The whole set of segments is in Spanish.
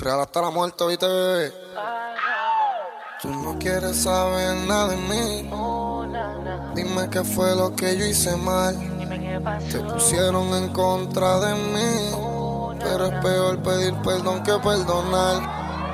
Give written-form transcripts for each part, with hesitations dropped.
Real hasta la muerte, ¿viste, bebé? Tú no quieres saber nada de mí. Dime qué fue lo que yo hice mal. Te pusieron en contra de mí, pero es peor pedir perdón que perdonar.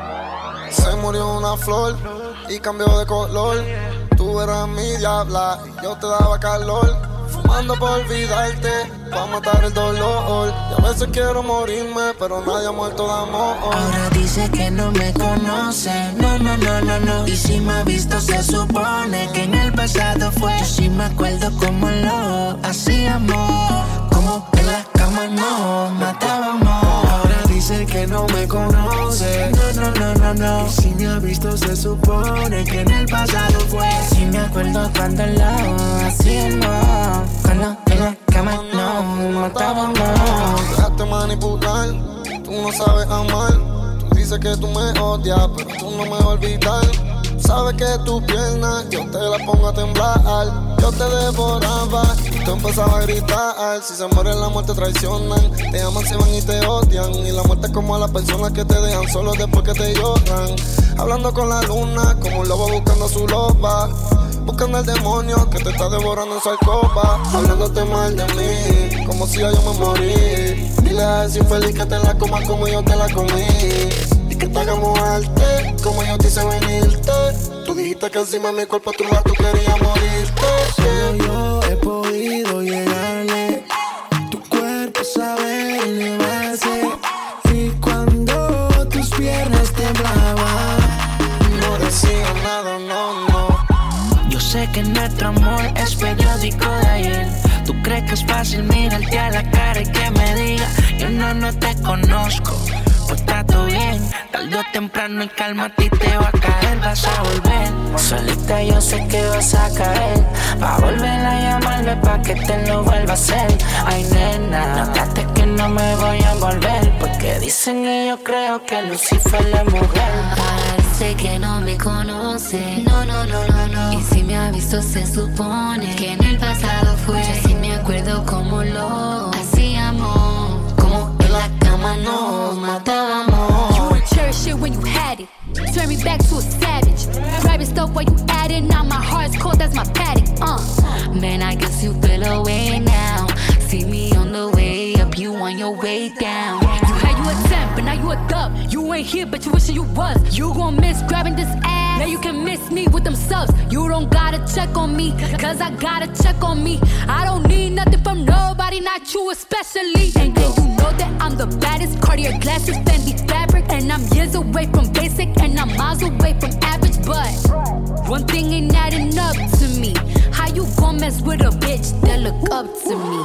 Se murió una flor y cambió de color. Tú eras mi diabla y yo te daba calor. Fumando por olvidarte, pa' matar el dolor. Y a veces quiero morirme, pero nadie ha muerto de amor. Ahora dice que no me conoce, no, no, no, no, no. Y si me ha visto se supone que en el pasado fue. Yo sí me acuerdo cómo lo hacíamos, como en la cama nos matábamos. Ahora dice que no me conoce, no, no, no, no, no. Y si me ha visto se supone que en el pasado fue. Sí me acuerdo cuando lo hacíamos, cuando en la cama nos matábamos. Dejaste manipular, tú no sabes amar. Tú dices que tú me odias, pero tú no me vas a olvidar. Sabes que tu pierna yo te la pongo a temblar. Yo te devoraba y tú empezabas a gritar. Si se mueren la muerte traicionan, te aman, se van y te odian. Y la muerte es como a las personas que te dejan solo después que te lloran. Hablando con la luna como un lobo buscando a su loba. Buscando al demonio que te está devorando en su alcoba. Hablándote mal de mí, como si yo me morí. Dile a ese infeliz que te la coma como yo te la comí. Y que te hagamos arte, como yo te hice venirte. Tú dijiste que encima de mi cuerpo tú querías morirte. Solo yo he podido llegarle. Tu cuerpo sabe elevarse. Y cuando tus piernas temblaban, no decía nada, no, no. Yo sé que nuestro amor es periódico de ayer. ¿Tú crees que es fácil mirarte a la cara y que me diga yo no te conozco? Pues trato bien, tarde o temprano el calma a ti te va a caer, vas a volver. Solita yo sé que vas a caer, va a volver a llamarme pa' que te lo vuelva a hacer. Ay nena, notaste que no me voy a envolver, porque dicen y yo creo que Lucifer es mujer. Parece que no me conoce, no, no, no, no, no. Y si me ha visto se supone que en el pasado fue. Yo sí me acuerdo cómo lo hacíamos, como en la cama nos matábamos. You would cherish it when you had it. Turn me back to a savage. Grabbing stuff while you at it. Now my heart's cold, that's my paddock. Man, I guess you feel away now. See me on the way up, you on your way down. You had you a 10, but now you a dub. You ain't here, but you wishing you was. You gon' miss grabbing this ass. Now you can miss me with them subs. You don't gotta check on me, cause I gotta check on me. I don't need nothing from nobody, not you especially. And then you know that I'm the baddest. Cartier glasses, Fendi fabric. And I'm years away from basic, and I'm miles away from average. But one thing ain't adding up to me. How you gon' mess with a bitch that look up to me?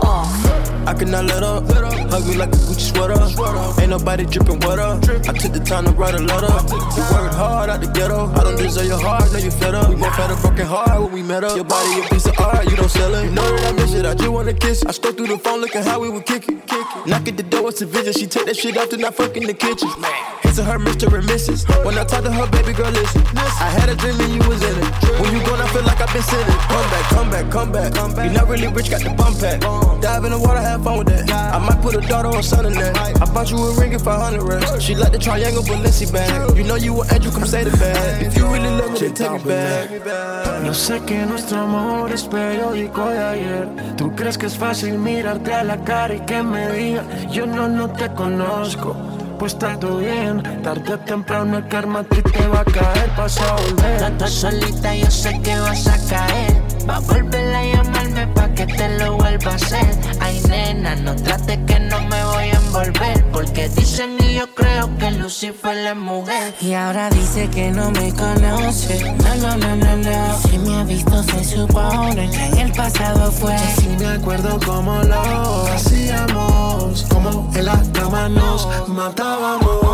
I cannot let up, hug me like a Gucci sweater. Ain't nobody dripping water. I took the time to write a letter. You worked hard out the ghetto. I don't deserve your heart, no you fed up. We both had a broken heart when we met up. Your body a piece of art, you don't sell it. You know that I miss it, I just wanna kiss it. I scroll through the phone looking how we would kick it. Knock at the door, it's a visit. She take that shit off, then I fuck in the kitchen. Hits of her Mr. and Mrs. When I talk to her, baby girl, listen. I had a dream and you was in it. When you gone, I feel like I've been sitting. Come back. You not really rich, got the bump pack. Dive in the water, have fun with that. I might put a daughter on son in that. I bought you a ring for 100 racks. She like the triangle Balenci bag. You know you an angel, come say the bag. If you really love me, then take me back. Yo sé que nuestro amor es periódico de ayer. ¿Tú crees que es fácil mirarte a la cara y que me diga yo no te conozco? Pues tanto bien, tarde o temprano el karma a ti te va a caer, vas a volver. No solita, yo sé que vas a caer. Va a volver a llamarme pa' que te lo vuelva a hacer. Ay nena, no trates que no me voy a envolver, porque dicen y yo creo que Lucifer es mujer. Y ahora dice que no me conoce, no. Y si me ha visto se supone que en el pasado fue. Yo sí me acuerdo cómo lo hacíamos, como en la cama nos matábamos.